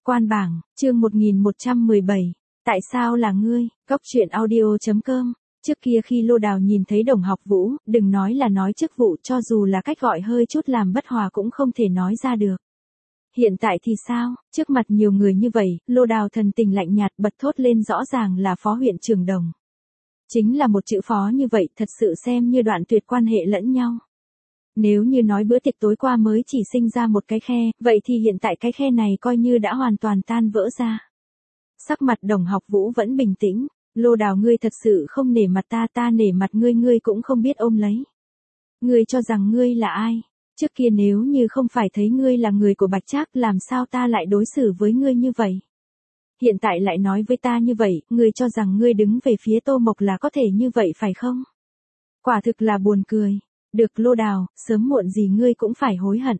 Quan bảng, chương 1117. Tại sao là ngươi? Góc truyện audio.com. Trước kia khi Lô Đào nhìn thấy Đồng Học Vũ, đừng nói là nói chức vụ, cho dù là cách gọi hơi chút làm bất hòa cũng không thể nói ra được. Hiện tại thì sao? Trước mặt nhiều người như vậy, Lô Đào thần tình lạnh nhạt bật thốt lên, rõ ràng là phó huyện trưởng Đồng. Chính là một chữ phó như vậy, thật sự xem như đoạn tuyệt quan hệ lẫn nhau. Nếu như nói bữa tiệc tối qua mới chỉ sinh ra một cái khe, vậy thì hiện tại cái khe này coi như đã hoàn toàn tan vỡ ra. Sắc mặt Đồng Học Vũ vẫn bình tĩnh. Lô Đào, ngươi thật sự không nể mặt ta, ta nể mặt ngươi, ngươi cũng không biết ôm lấy. Ngươi cho rằng ngươi là ai? Trước kia nếu như không phải thấy ngươi là người của Bạch Trác, làm sao ta lại đối xử với ngươi như vậy? Hiện tại lại nói với ta như vậy, ngươi cho rằng ngươi đứng về phía Tô Mộc là có thể như vậy phải không? Quả thực là buồn cười. Được Lô Đào, sớm muộn gì ngươi cũng phải hối hận.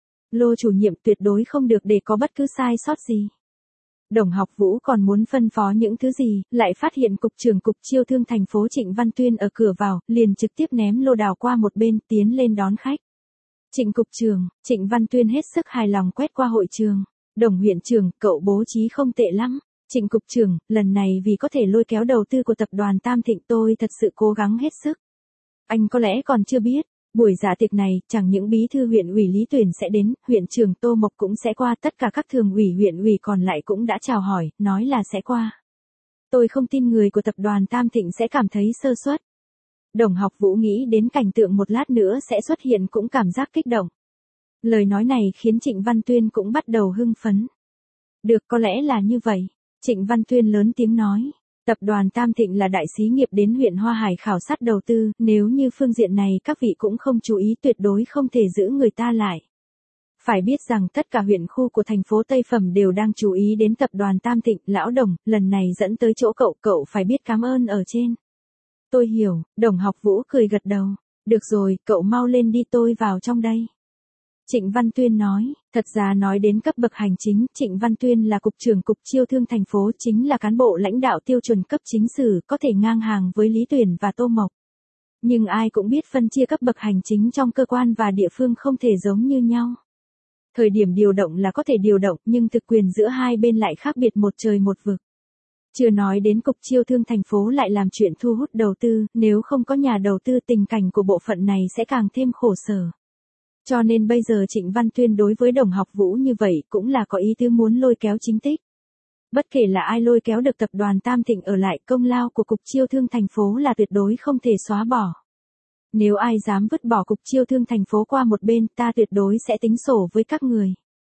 Lô chủ nhiệm tuyệt đối không được để có bất cứ sai sót gì. Đồng Học Vũ còn muốn phân phó những thứ gì, lại phát hiện cục trưởng cục chiêu thương thành phố Trịnh Văn Tuyên ở cửa vào, liền trực tiếp ném Lô Đào qua một bên, tiến lên đón khách. Trịnh cục trưởng, Trịnh Văn Tuyên hết sức hài lòng quét qua hội trường. Đồng huyện trưởng, cậu bố trí không tệ lắm. Trịnh cục trưởng, lần này vì có thể lôi kéo đầu tư của tập đoàn Tam Thịnh, tôi thật sự cố gắng hết sức. Anh có lẽ còn chưa biết, buổi dạ tiệc này, chẳng những bí thư huyện ủy Lý Tuyển sẽ đến, huyện trưởng Tô Mộc cũng sẽ qua, tất cả các thường ủy huyện ủy còn lại cũng đã chào hỏi, nói là sẽ qua. Tôi không tin người của tập đoàn Tam Thịnh sẽ cảm thấy sơ suất. Đồng Học Vũ nghĩ đến cảnh tượng một lát nữa sẽ xuất hiện cũng cảm giác kích động. Lời nói này khiến Trịnh Văn Tuyên cũng bắt đầu hưng phấn. Được, có lẽ là như vậy. Trịnh Văn Tuyên lớn tiếng nói. Tập đoàn Tam Thịnh là đại xí nghiệp đến huyện Hoa Hải khảo sát đầu tư, nếu như phương diện này các vị cũng không chú ý tuyệt đối không thể giữ người ta lại. Phải biết rằng tất cả huyện khu của thành phố Tây Phẩm đều đang chú ý đến tập đoàn Tam Thịnh, lão Đồng, lần này dẫn tới chỗ cậu, cậu phải biết cảm ơn ở trên. Tôi hiểu, Đồng Học Vũ cười gật đầu. Được rồi, cậu mau lên đi, tôi vào trong đây. Trịnh Văn Tuyên nói, thật ra nói đến cấp bậc hành chính, Trịnh Văn Tuyên là cục trưởng cục chiêu thương thành phố, chính là cán bộ lãnh đạo tiêu chuẩn cấp chính sử, có thể ngang hàng với Lý Tuyển và Tô Mộc. Nhưng ai cũng biết phân chia cấp bậc hành chính trong cơ quan và địa phương không thể giống như nhau. Thời điểm điều động là có thể điều động, nhưng thực quyền giữa hai bên lại khác biệt một trời một vực. Chưa nói đến cục chiêu thương thành phố lại làm chuyện thu hút đầu tư, nếu không có nhà đầu tư tình cảnh của bộ phận này sẽ càng thêm khổ sở. Cho nên bây giờ Trịnh Văn Tuyên đối với Đồng Học Vũ như vậy cũng là có ý tứ muốn lôi kéo chính tích. Bất kể là ai lôi kéo được tập đoàn Tam Thịnh ở lại, công lao của cục chiêu thương thành phố là tuyệt đối không thể xóa bỏ. Nếu ai dám vứt bỏ cục chiêu thương thành phố qua một bên, ta tuyệt đối sẽ tính sổ với các người.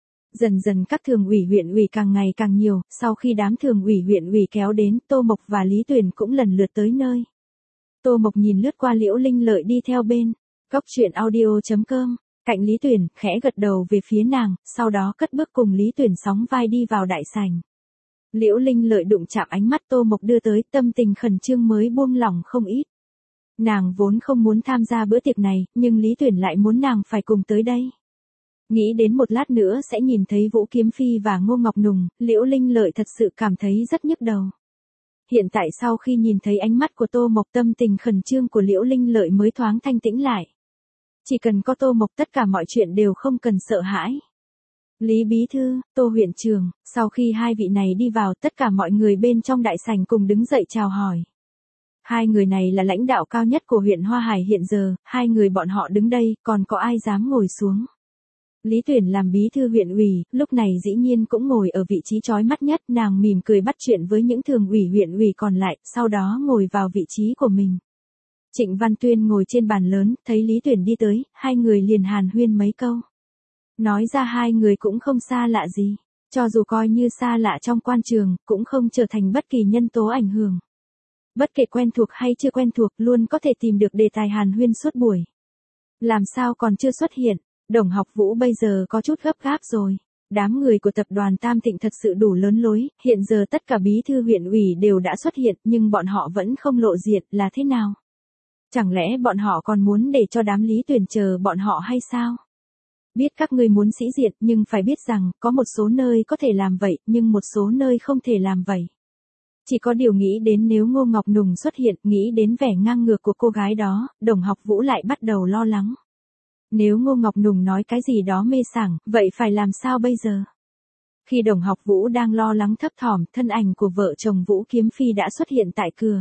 Dần dần các thường ủy huyện ủy càng ngày càng nhiều, sau khi đám thường ủy huyện ủy kéo đến, Tô Mộc và Lý Tuyển cũng lần lượt tới nơi. Tô Mộc nhìn lướt qua Liễu Linh Lợi đi theo bên. Góc truyện audio.com. Cạnh Lý Tuyển, khẽ gật đầu về phía nàng, sau đó cất bước cùng Lý Tuyển sóng vai đi vào đại sảnh. Liễu Linh Lợi đụng chạm ánh mắt Tô Mộc đưa tới, tâm tình khẩn trương mới buông lỏng không ít. Nàng vốn không muốn tham gia bữa tiệc này, nhưng Lý Tuyển lại muốn nàng phải cùng tới đây. Nghĩ đến một lát nữa sẽ nhìn thấy Vũ Kiếm Phi và Ngô Ngọc Nùng, Liễu Linh Lợi thật sự cảm thấy rất nhức đầu. Hiện tại sau khi nhìn thấy ánh mắt của Tô Mộc, tâm tình khẩn trương của Liễu Linh Lợi mới thoáng thanh tĩnh lại. Chỉ cần có Tô Mộc tất cả mọi chuyện đều không cần sợ hãi. Lý Bí Thư, Tô huyện trưởng, sau khi hai vị này đi vào, tất cả mọi người bên trong đại sảnh cùng đứng dậy chào hỏi. Hai người này là lãnh đạo cao nhất của huyện Hoa Hải hiện giờ, hai người bọn họ đứng đây, còn có ai dám ngồi xuống. Lý Tuyển làm bí thư huyện ủy, lúc này dĩ nhiên cũng ngồi ở vị trí chói mắt nhất, nàng mỉm cười bắt chuyện với những thường ủy huyện ủy còn lại, sau đó ngồi vào vị trí của mình. Trịnh Văn Tuyên ngồi trên bàn lớn, thấy Lý Tuyển đi tới, hai người liền hàn huyên mấy câu. Nói ra hai người cũng không xa lạ gì, cho dù coi như xa lạ trong quan trường, cũng không trở thành bất kỳ nhân tố ảnh hưởng. Bất kể quen thuộc hay chưa quen thuộc, luôn có thể tìm được đề tài hàn huyên suốt buổi. Làm sao còn chưa xuất hiện? Đồng Học Vũ bây giờ có chút gấp gáp rồi. Đám người của tập đoàn Tam Thịnh thật sự đủ lớn lối, hiện giờ tất cả bí thư huyện ủy đều đã xuất hiện, nhưng bọn họ vẫn không lộ diện, là thế nào? Chẳng lẽ bọn họ còn muốn để cho đám Lý Tuyển chờ bọn họ hay sao? Biết các ngươi muốn sĩ diện, nhưng phải biết rằng, có một số nơi có thể làm vậy, nhưng một số nơi không thể làm vậy. Chỉ có điều nghĩ đến nếu Ngô Ngọc Nùng xuất hiện, nghĩ đến vẻ ngang ngược của cô gái đó, Đồng Học Vũ lại bắt đầu lo lắng. Nếu Ngô Ngọc Nùng nói cái gì đó mê sảng, vậy phải làm sao bây giờ? Khi Đồng Học Vũ đang lo lắng thấp thỏm, thân ảnh của vợ chồng Vũ Kiếm Phi đã xuất hiện tại cửa.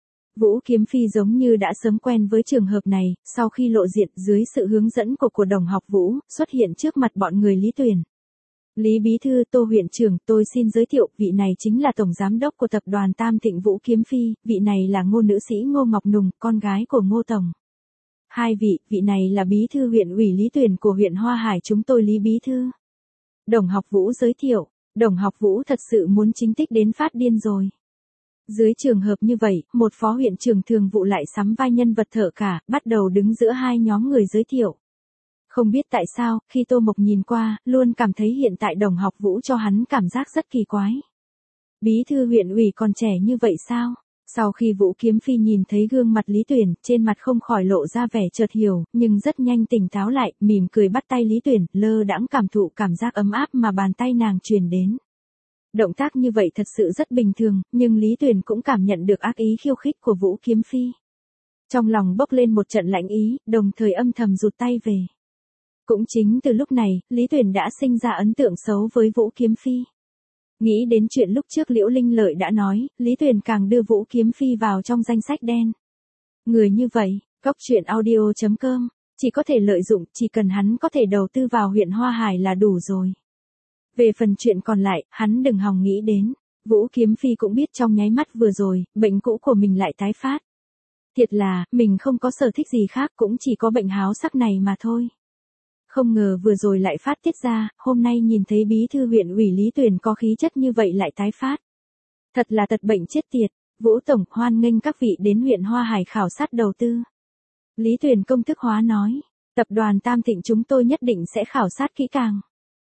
Vũ Kiếm Phi giống như đã sớm quen với trường hợp này, sau khi lộ diện dưới sự hướng dẫn của Đồng Học Vũ, xuất hiện trước mặt bọn người Lý Tuyền. Lý Bí Thư, Tô huyện trưởng, tôi xin giới thiệu, vị này chính là Tổng Giám đốc của tập đoàn Tam Thịnh Vũ Kiếm Phi, vị này là Ngô nữ sĩ Ngô Ngọc Nùng, con gái của Ngô Tổng. Hai vị này là Bí Thư huyện ủy Lý Tuyền của huyện Hoa Hải chúng tôi Lý Bí Thư. Đồng Học Vũ giới thiệu, Đồng Học Vũ thật sự muốn chính tích đến phát điên rồi. Dưới trường hợp như vậy, một phó huyện trưởng thường vụ lại sắm vai nhân vật thợ cả, bắt đầu đứng giữa hai nhóm người giới thiệu. Không biết tại sao, khi Tô Mộc nhìn qua, luôn cảm thấy hiện tại Đồng Học Vũ cho hắn cảm giác rất kỳ quái. Bí thư huyện ủy còn trẻ như vậy sao? Sau khi Vũ Kiếm Phi nhìn thấy gương mặt Lý Tuyền, trên mặt không khỏi lộ ra vẻ chợt hiểu, nhưng rất nhanh tỉnh táo lại, mỉm cười bắt tay Lý Tuyền, lơ đãng cảm thụ cảm giác ấm áp mà bàn tay nàng truyền đến. Động tác như vậy thật sự rất bình thường, nhưng Lý Tuyền cũng cảm nhận được ác ý khiêu khích của Vũ Kiếm Phi. Trong lòng bốc lên một trận lạnh ý, đồng thời âm thầm rụt tay về. Cũng chính từ lúc này, Lý Tuyền đã sinh ra ấn tượng xấu với Vũ Kiếm Phi. Nghĩ đến chuyện lúc trước Liễu Linh Lợi đã nói, Lý Tuyền càng đưa Vũ Kiếm Phi vào trong danh sách đen. Người như vậy, coctruyện.audio.com, chỉ có thể lợi dụng, chỉ cần hắn có thể đầu tư vào huyện Hoa Hải là đủ rồi. Về phần chuyện còn lại, hắn đừng hòng nghĩ đến. Vũ Kiếm Phi cũng biết trong nháy mắt vừa rồi, bệnh cũ của mình lại tái phát. Thiệt là, mình không có sở thích gì khác, cũng chỉ có bệnh háo sắc này mà thôi. Không ngờ vừa rồi lại phát tiết ra, hôm nay nhìn thấy Bí Thư huyện ủy Lý Tuyền có khí chất như vậy lại tái phát. Thật là tật bệnh chết tiệt. Vũ Tổng, hoan nghênh các vị đến huyện Hoa Hải khảo sát đầu tư. Lý Tuyền công thức hóa nói, tập đoàn Tam Thịnh chúng tôi nhất định sẽ khảo sát kỹ càng.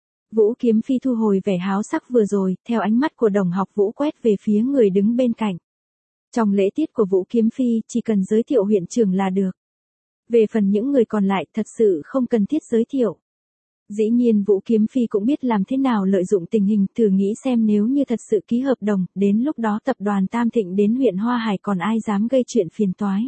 Vũ Kiếm Phi thu hồi vẻ háo sắc vừa rồi, theo ánh mắt của Đồng Học Vũ quét về phía người đứng bên cạnh. Trong lễ tiết của Vũ Kiếm Phi, chỉ cần giới thiệu huyện trưởng là được. Về phần những người còn lại, thật sự không cần thiết giới thiệu. Dĩ nhiên Vũ Kiếm Phi cũng biết làm thế nào lợi dụng tình hình, thử nghĩ xem nếu như thật sự ký hợp đồng, đến lúc đó tập đoàn Tam Thịnh đến huyện Hoa Hải còn ai dám gây chuyện phiền toái.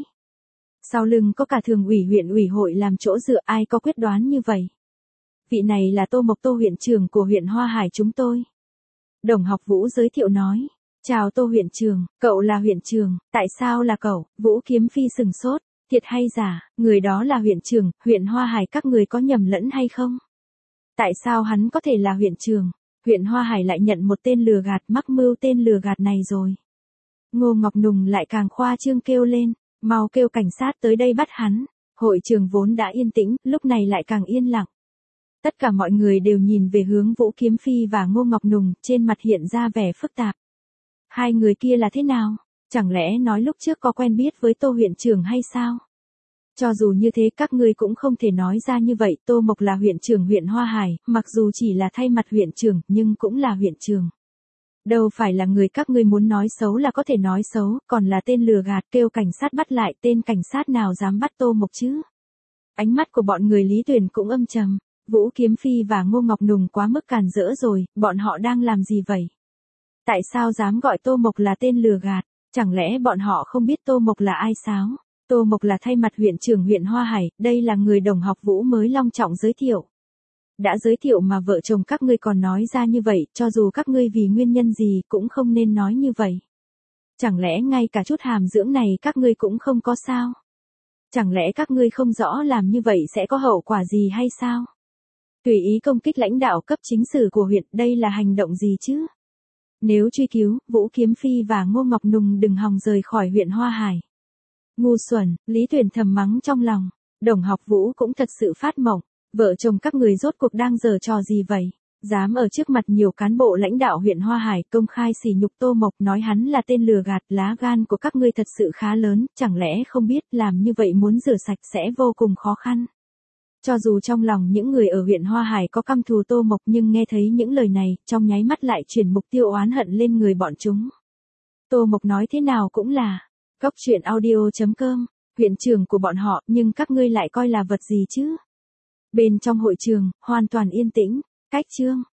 Sau lưng có cả thường ủy huyện ủy hội làm chỗ dựa, ai có quyết đoán như vậy. Vị này là Tô Mộc, Tô huyện trưởng của huyện Hoa Hải chúng tôi. Đồng Học Vũ giới thiệu nói, chào Tô huyện trưởng, cậu là huyện trưởng, tại sao là cậu? Vũ Kiếm Phi sừng sốt, thiệt hay giả, người đó là huyện trưởng, huyện Hoa Hải các người có nhầm lẫn hay không? Tại sao hắn có thể là huyện trưởng? Huyện Hoa Hải lại nhận một tên lừa gạt, mắc mưu tên lừa gạt này rồi. Ngô Ngọc Nùng lại càng khoa trương kêu lên, mau kêu cảnh sát tới đây bắt hắn. Hội trường vốn đã yên tĩnh, lúc này lại càng yên lặng. Tất cả mọi người đều nhìn về hướng Vũ Kiếm Phi và Ngô Ngọc Nùng, trên mặt hiện ra vẻ phức tạp. Hai người kia là thế nào? Chẳng lẽ nói lúc trước có quen biết với Tô huyện trưởng hay sao? Cho dù như thế các ngươi cũng không thể nói ra như vậy, Tô Mộc là huyện trưởng huyện Hoa Hải, mặc dù chỉ là thay mặt huyện trưởng, nhưng cũng là huyện trưởng. Đâu phải là người các ngươi muốn nói xấu là có thể nói xấu, còn là tên lừa gạt, kêu cảnh sát bắt lại, tên cảnh sát nào dám bắt Tô Mộc chứ? Ánh mắt của bọn người Lý Tuyền cũng âm trầm. Vũ Kiếm Phi và Ngô Ngọc Nùng quá mức càn rỡ rồi, bọn họ đang làm gì vậy? Tại sao dám gọi Tô Mộc là tên lừa gạt? Chẳng lẽ bọn họ không biết Tô Mộc là ai sao? Tô Mộc là thay mặt huyện trưởng huyện Hoa Hải, đây là người Đồng Học Vũ mới long trọng giới thiệu. Đã giới thiệu mà vợ chồng các ngươi còn nói ra như vậy, cho dù các ngươi vì nguyên nhân gì cũng không nên nói như vậy. Chẳng lẽ ngay cả chút hàm dưỡng này các ngươi cũng không có sao? Chẳng lẽ các ngươi không rõ làm như vậy sẽ có hậu quả gì hay sao? Tùy ý công kích lãnh đạo cấp chính sử của huyện, đây là hành động gì chứ? Nếu truy cứu, Vũ Kiếm Phi và Ngô Ngọc Nùng đừng hòng rời khỏi huyện Hoa Hải. Ngu xuẩn, Lý Tuyền thầm mắng trong lòng. Đồng Học Vũ cũng thật sự phát mộng. Vợ chồng các người rốt cuộc đang giở trò gì vậy? Dám ở trước mặt nhiều cán bộ lãnh đạo huyện Hoa Hải công khai sỉ nhục Tô Mộc, nói hắn là tên lừa gạt, lá gan của các ngươi thật sự khá lớn, chẳng lẽ không biết làm như vậy muốn rửa sạch sẽ vô cùng khó khăn. Cho dù trong lòng những người ở huyện Hoa Hải có căm thù Tô Mộc nhưng nghe thấy những lời này, trong nháy mắt lại chuyển mục tiêu oán hận lên người bọn chúng. Tô Mộc nói thế nào cũng là coctruyện.audio.com, huyện trưởng của bọn họ, nhưng các ngươi lại coi là vật gì chứ? Bên trong hội trường, hoàn toàn yên tĩnh, cách chương.